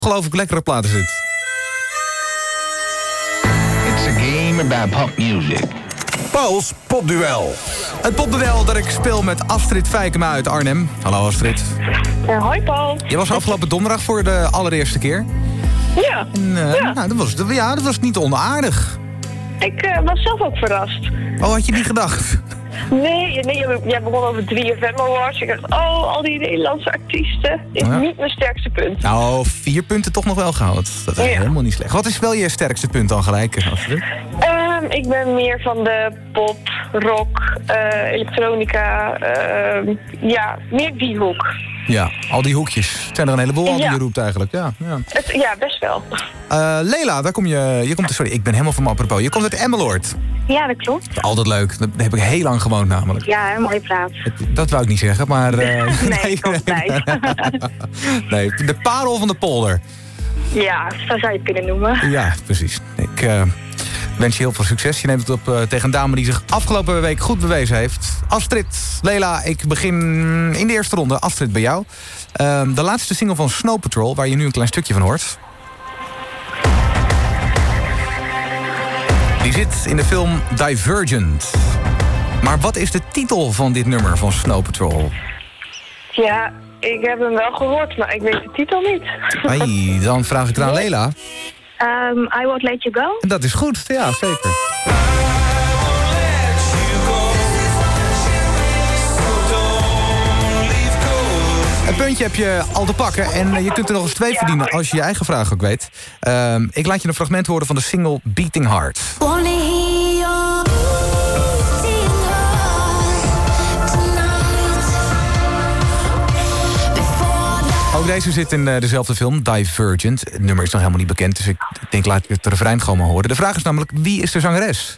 ongelooflijk lekkere platen zit. It's a game about pop music. Pauls popduel. Het popduel dat ik speel met Astrid Fijkema uit Arnhem. Hallo Astrid. Hoi Paul. Je was afgelopen donderdag voor de allereerste keer. Ja. En, Nou, dat was niet onaardig. Ik was zelf ook verrast. Oh, had je niet gedacht? Nee, jij begon over 3FM Awards. Ik dacht, al die Nederlandse artiesten is niet mijn sterkste punt. Nou, 4 punten toch nog wel gehaald. Dat is helemaal niet slecht. Wat is wel je sterkste punt dan gelijk, Astrid? Ik ben meer van de pop, rock, elektronica, meer die hoek. Ja, al die hoekjes. Het zijn er een heleboel al die je roept eigenlijk. Ja. Ja, best wel. Leila, daar kom je komt... Sorry, ik ben helemaal van mijn apropos. Je komt uit Emmeloord. Ja, dat klopt. Altijd leuk. Daar heb ik heel lang gewoond namelijk. Ja, een mooie plaats. Dat wou ik niet zeggen, maar... nee, komt bij. Nee, de parel van de polder. Ja, zo zou je het kunnen noemen. Ja, precies. Ik wens je heel veel succes. Je neemt het op tegen een dame die zich afgelopen week goed bewezen heeft. Astrid, Leila, ik begin in de eerste ronde. Astrid, bij jou. De laatste single van Snow Patrol, waar je nu een klein stukje van hoort. Die zit in de film Divergent. Maar wat is de titel van dit nummer van Snow Patrol? Ja, ik heb hem wel gehoord, maar ik weet de titel niet. Hey, dan vraag ik het aan Leila. I Won't Let You Go. En dat is goed, ja, zeker. Een puntje heb je al te pakken en je kunt er nog eens 2 verdienen als je je eigen vraag ook weet. Ik laat je een fragment horen van de single Beating Heart. Ook deze zit in dezelfde film, Divergent. Het nummer is nog helemaal niet bekend, dus ik denk laat je het refrein gewoon maar horen. De vraag is namelijk, wie is de zangeres?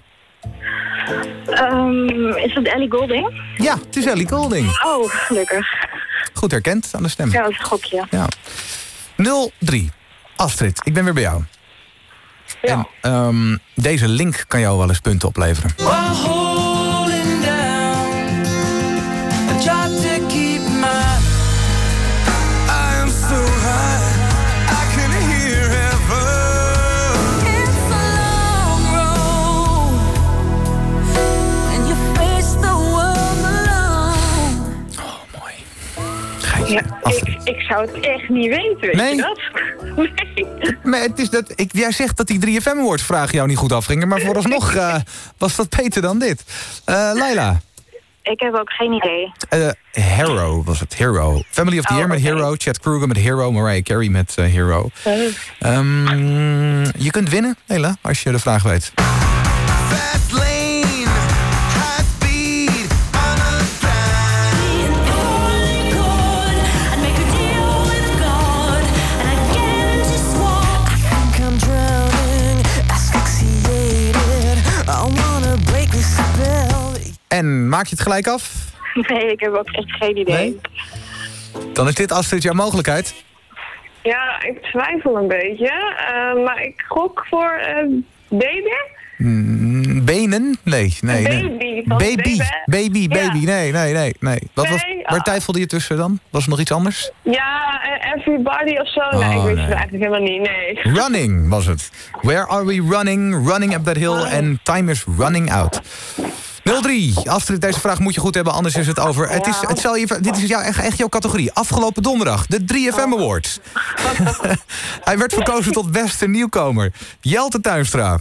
Is het Ellie Goulding? Ja, het is Ellie Goulding. Oh, gelukkig. Goed herkend aan de stem. Ja, dat is een gokje. Ja. 0-3. Astrid, ik ben weer bij jou. Ja. En deze link kan jou wel eens punten opleveren. Ja, ik zou het echt niet weten, weet je dat? Nee. Maar het is dat, jij zegt dat die 3FM Awards vraag jou niet goed afgingen, maar vooralsnog was dat beter dan dit. Leila. Ik heb ook geen idee. Hero was het, Hero. Family of the Year met Hero, Chad Kroeger met Hero, Mariah Carey met Hero. Je kunt winnen, Leila, als je de vraag weet. En maak je het gelijk af? Nee, ik heb ook echt geen idee. Nee? Dan is dit, Astrid, jouw mogelijkheid. Ja, ik twijfel een beetje. Maar ik gok voor baby. Benen? Nee. Baby. Nee. Waar twijfelde je tussen dan? Was er nog iets anders? Ja, Everybody of zo. Nee, ik weet het eigenlijk helemaal niet, nee. Running was het. Where are we running? Running up that hill and time is running out. 0-3. Astrid, deze vraag moet je goed hebben, anders is het over. Dit is echt jouw categorie. Afgelopen donderdag, de 3FM Awards. Hij werd verkozen tot beste nieuwkomer. Jelte Tuinstra.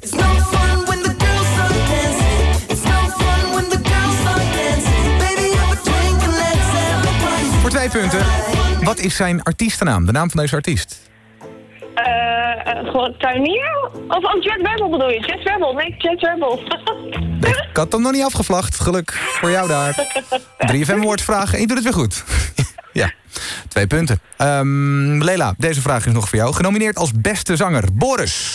Voor 2 punten. Wat is zijn artiestennaam? De naam van deze artiest? Gewoon tuinier? Of Jet Rebel bedoel je? Jet Rebel? Nee, Jet Rebel. Ik had hem nog niet afgevlacht. Geluk voor jou daar. 3FM Awards vragen en je doet het weer goed. Ja, 2 punten. Leila, deze vraag is nog voor jou. Genomineerd als beste zanger, Boris.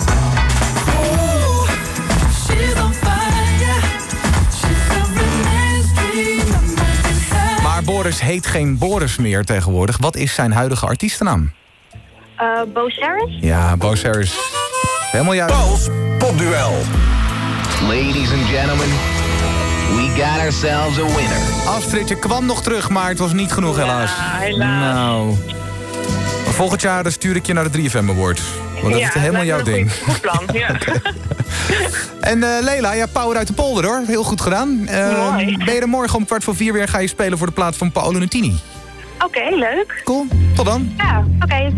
Maar Boris heet geen Boris meer tegenwoordig. Wat is zijn huidige artiestennaam? Bo Saris? Ja, Bo Saris. Helemaal juist. Pauls popduel. Ladies and gentlemen, we got ourselves a winner. Astrid, je kwam nog terug, maar het was niet genoeg helaas. Ja, helaas. Nou, wat Volgend jaar dan stuur ik je naar de 3FM Awards. Want dat is helemaal jouw ding. Goed plan, ja. En Leila, ja, power uit de polder hoor. Heel goed gedaan. Mooi. Ben je er morgen om 4:15 weer ga je spelen voor de plaat van Paolo Nutini. Oké, leuk. Cool, tot dan. Ja, oké.